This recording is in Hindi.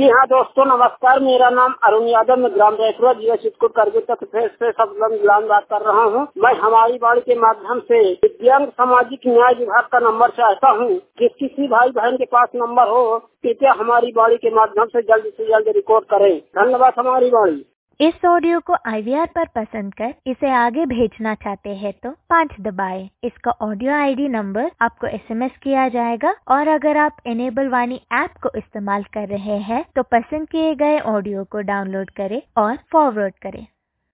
जी हाँ दोस्तों, नमस्कार। मेरा नाम अरुण यादव, मैं ग्राम रैपुरा जिला चित्रकूट करगिल तक से सब बात कर रहा हूँ। मैं हमारी बाड़ी के माध्यम से दिव्यांग सामाजिक न्याय विभाग का नंबर चाहता हूँ। किसी भाई बहन के पास नंबर हो, कृपया हमारी बाड़ी के माध्यम से जल्द रिकॉर्ड करें। धन्यवाद। हमारी बाड़ी इस ऑडियो को IVR पर पसंद कर इसे आगे भेजना चाहते हैं तो 5 दबाएं। इसका ऑडियो ID नंबर आपको SMS किया जाएगा और अगर आप इनेबल वाणी ऐप को इस्तेमाल कर रहे हैं तो पसंद किए गए ऑडियो को डाउनलोड करें और फॉरवर्ड करें।